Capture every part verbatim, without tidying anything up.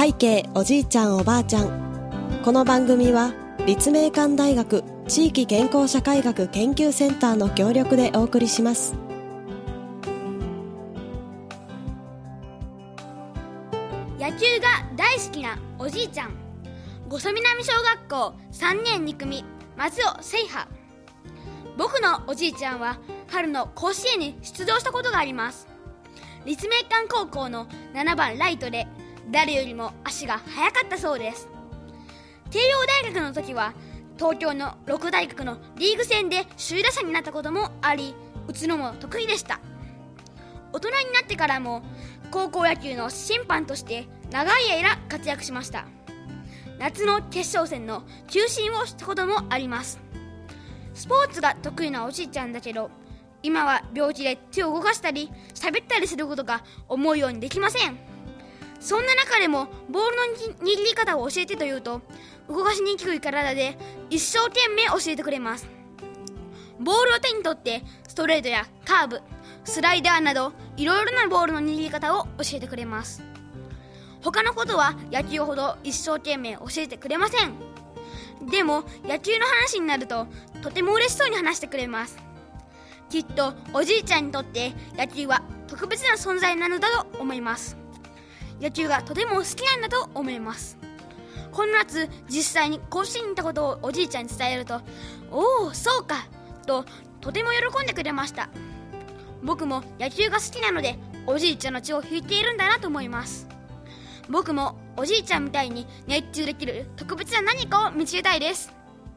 背景おじいちゃんおばあちゃん。この番組は立命館大学地域健康社会学研究センターの協力でお送りします。 野球が大好きなおじいちゃん、五所南小学校さんねんに組松尾聖波。僕のおじいちゃんは春の甲子園に出場したことがあります。立命館高校のななばんライトで誰よりも足が速かったそうです。慶応大学の時は東京のろく大学のリーグ戦で首位打者になったこともあり、打つのも得意でした。大人になってからも高校野球の審判として長い間活躍しました。夏の決勝戦の球審をしたこともあります。スポーツが得意なおじいちゃんだけど、今は病気で手を動かしたり喋ったりすることが思うようにできません。そんな中でもボールの握り方を教えてというと、動かしにくい体で一生懸命教えてくれます。ボールを手に取ってストレートやカーブ、スライダーなどいろいろなボールの握り方を教えてくれます。他のことは野球ほど一生懸命教えてくれません。でも野球の話になるととても嬉しそうに話してくれます。きっとおじいちゃんにとって野球は特別な存在なのだと思います。野球がとても好きなんだと思います。この夏実際に甲子園に行ったことをおじいちゃんに伝えると、おおそうかととても喜んでくれました。僕も野球が好きなのでおじいちゃんの血を引いているんだなと思います。僕もおじいちゃんみたいに熱中できる特別な何かを見つけたいです。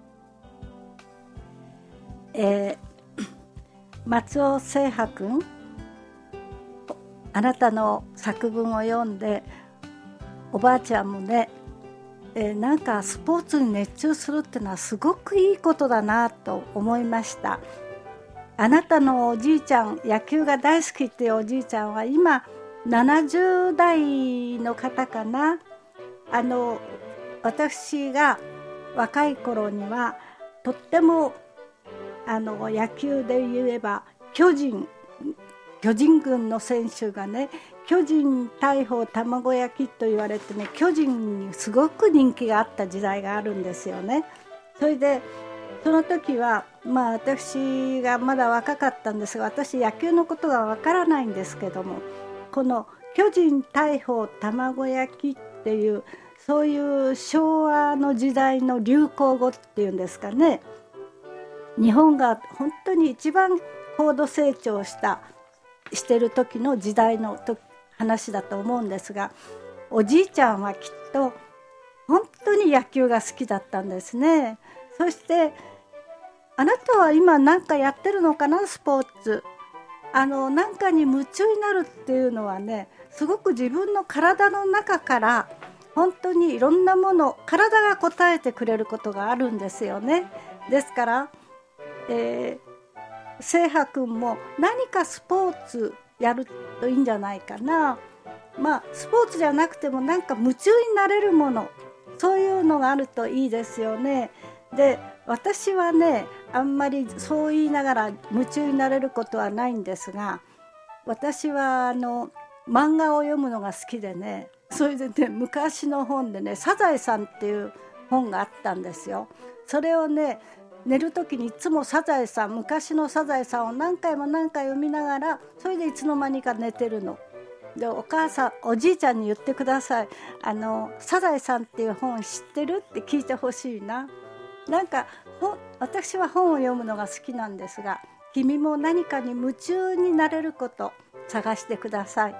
えー松尾聖波くん、あなたの作文を読んでおばあちゃんもね、えー、なんかスポーツに熱中するっていうのはすごくいいことだなと思いました。あなたのおじいちゃん、野球が大好きっていうおじいちゃんは今ななじゅうだいの方かな。あの私が若い頃にはとってもあの野球で言えば巨人巨人軍の選手がね、巨人大砲卵焼きと言われてね、巨人にすごく人気があった時代があるんですよね。それでその時はまあ私がまだ若かったんですが、私野球のことがわからないんですけども、この巨人大砲卵焼きっていうそういう昭和の時代の流行語っていうんですかね、日本が本当に一番高度成長したしてる時の時代の話だと思うんですが、おじいちゃんはきっと本当に野球が好きだったんですね。そしてあなたは今何かやってるのかな、スポーツ。あの何かに夢中になるっていうのはね、すごく自分の体の中から本当にいろんなもの、体が応えてくれることがあるんですよね。ですからえー、聖波くんも何かスポーツやるといいんじゃないかな。まあスポーツじゃなくてもなんか夢中になれるもの、そういうのがあるといいですよね。で、私はね、あんまりそう言いながら夢中になれることはないんですが、私はあの漫画を読むのが好きでね、それでね、昔の本でね、サザエさんっていう本があったんですよ。それをね、寝る時にいつもサザエさん、昔のサザエさんを何回も何回読みながら、それでいつの間にか寝てるので、お母さんおじいちゃんに言ってください、あのサザエさんっていう本知ってるって聞いてほしいな。なんか私は本を読むのが好きなんですが、君も何かに夢中になれること探してください。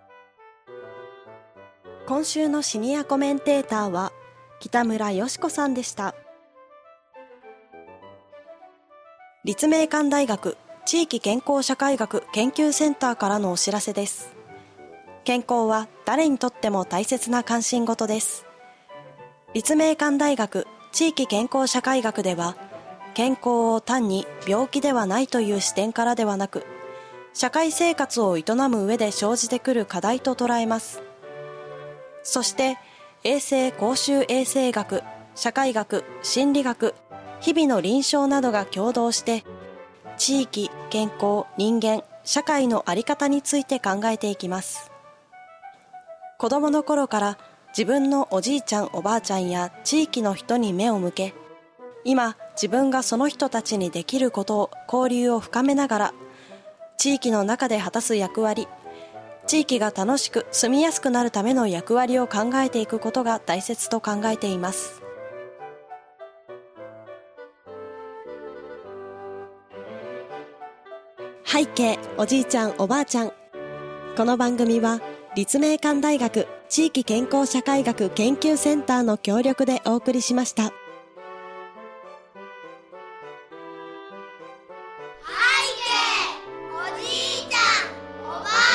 今週のシニアコメンテーターは北村よし子さんでした。立命館大学地域健康社会学研究センターからのお知らせです。健康は誰にとっても大切な関心事です。立命館大学地域健康社会学では、健康を単に病気ではないという視点からではなく、社会生活を営む上で生じてくる課題と捉えます。そして衛生公衆衛生学、社会学、心理学、日々の臨床などが共同して地域、健康、人間、社会の在り方について考えていきます。子どもの頃から自分のおじいちゃんおばあちゃんや地域の人に目を向け、今自分がその人たちにできることを交流を深めながら、地域の中で果たす役割、地域が楽しく住みやすくなるための役割を考えていくことが大切と考えています。背景おじいちゃんおばあちゃん。この番組は立命館大学地域健康社会学研究センターの協力でお送りしました。 背景おじいちゃんおばあちゃん